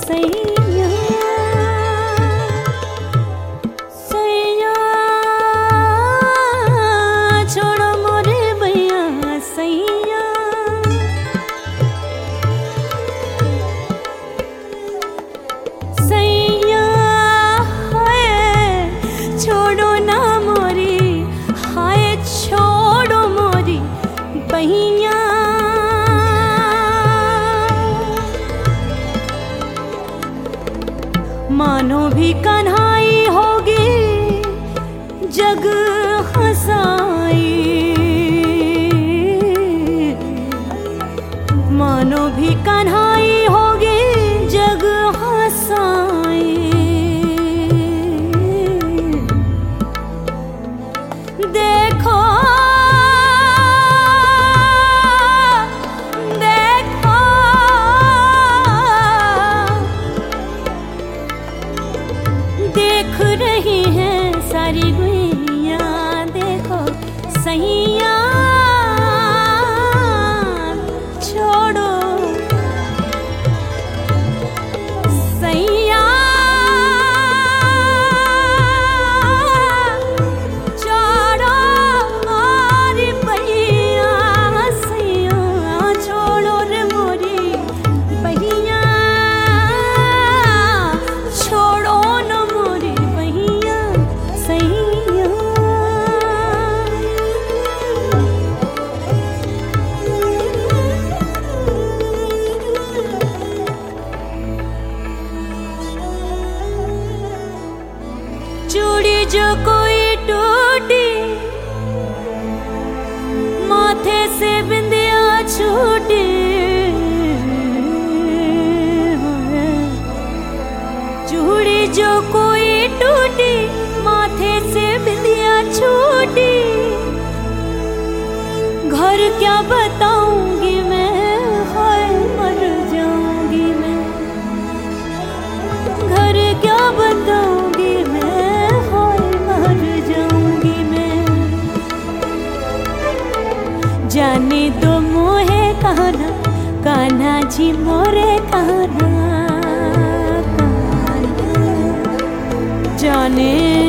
सैया सैया छोड़ो मोरे भैया सैया सैया हाय छोड़ो ना मोरी हाय छोड़ो मोरी बहिया मानो भी कन्हाई होगी जग हंसाई मानो भी कन्हाई होगी जग हंसाई देखो देख रही हैं सारी गुइया देखो सैया छोड़ो सैया छोड़ो और भैया सैया छोड़ो रे मोरी भैया छोड़ो चूड़ी जो कोई टूटी माथे से बिंदिया छूटी चूड़ी जो कोई टूटी माथे से बिंदिया छूटी घर क्या बताऊंगी मैं हाय मर जाऊंगी मैं घर क्या बताऊंगी जाने दो मोहे कहना कान्हा जी मोरे कहना जाने